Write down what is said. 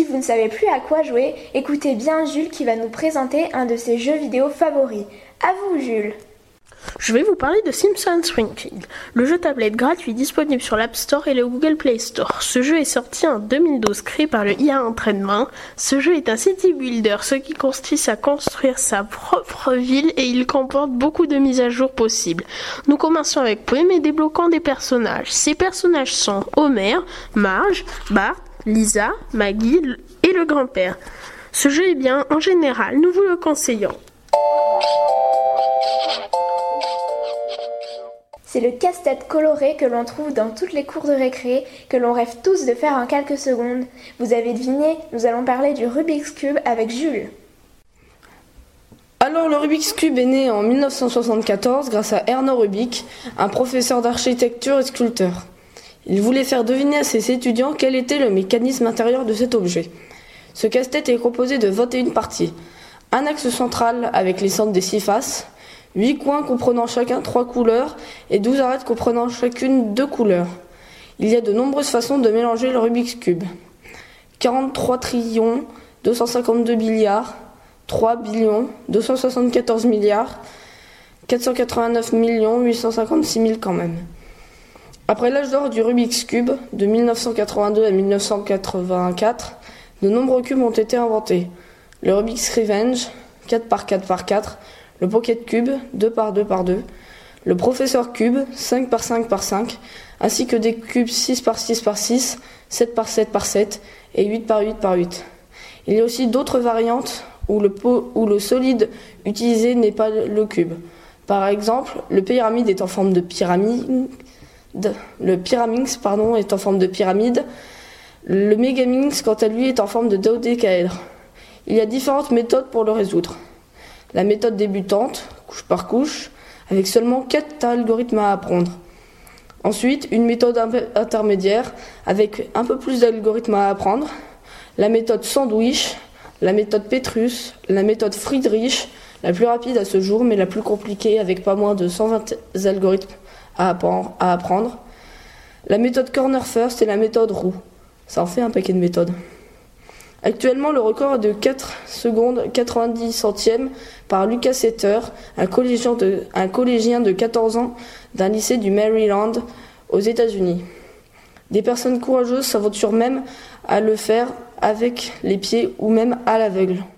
vous ne savez plus à quoi jouer, écoutez bien Jules qui va nous présenter un de ses jeux vidéo favoris. À vous Jules. Je vais vous parler de Simpsons Springfield, le jeu tablette gratuit disponible sur l'App Store et le Google Play Store. Ce jeu est sorti en 2012, créé par le IA Entraînement. Ce jeu est un city builder, ce qui consiste à construire sa propre ville et il comporte beaucoup de mises à jour possibles. Nous commençons avec poème et débloquant des personnages. Ces personnages sont Homer, Marge, Bart, Lisa, Maggie et le grand-père. Ce jeu est bien, en général, nous vous le conseillons. C'est le casse-tête coloré que l'on trouve dans toutes les cours de récré, que l'on rêve tous de faire en quelques secondes. Vous avez deviné, nous allons parler du Rubik's Cube avec Jules. Alors le Rubik's Cube est né en 1974 grâce à Erno Rubik, un professeur d'architecture et sculpteur. Il voulait faire deviner à ses étudiants quel était le mécanisme intérieur de cet objet. Ce casse-tête est composé de 21 parties. Un axe central avec les centres des 6 faces, 8 coins comprenant chacun 3 couleurs et 12 arêtes comprenant chacune 2 couleurs. Il y a de nombreuses façons de mélanger le Rubik's Cube. 43 trillions, 252 milliards, 3 billions, 274 milliards, 489 millions, 856 000 quand même. Après l'âge d'or du Rubik's Cube, de 1982 à 1984, de nombreux cubes ont été inventés. Le Rubik's Revenge, 4x4x4, le Pocket Cube, 2x2x2, le Professeur Cube, 5x5x5, ainsi que des cubes 6x6x6, 7x7x7 et 8x8x8. Il y a aussi d'autres variantes où le solide utilisé n'est pas le cube. Par exemple, le pyramide est en forme de pyramide, le Pyraminx est en forme de pyramide, le Megaminx quant à lui est en forme de dodécaèdre. Il y a différentes méthodes pour le résoudre. La méthode débutante, couche par couche, avec seulement 4 algorithmes à apprendre. Ensuite, une méthode intermédiaire, avec un peu plus d'algorithmes à apprendre. La méthode sandwich, la méthode Petrus, la méthode Friedrich, la plus rapide à ce jour, mais la plus compliquée, avec pas moins de 120 algorithmes à apprendre. La méthode Corner First et la méthode roue. Ça en fait un paquet de méthodes. Actuellement, le record est de 4 secondes 90 centièmes par Lucas Setter, un collégien de 14 ans d'un lycée du Maryland aux États-Unis. Des personnes courageuses s'aventurent même à le faire avec les pieds ou même à l'aveugle.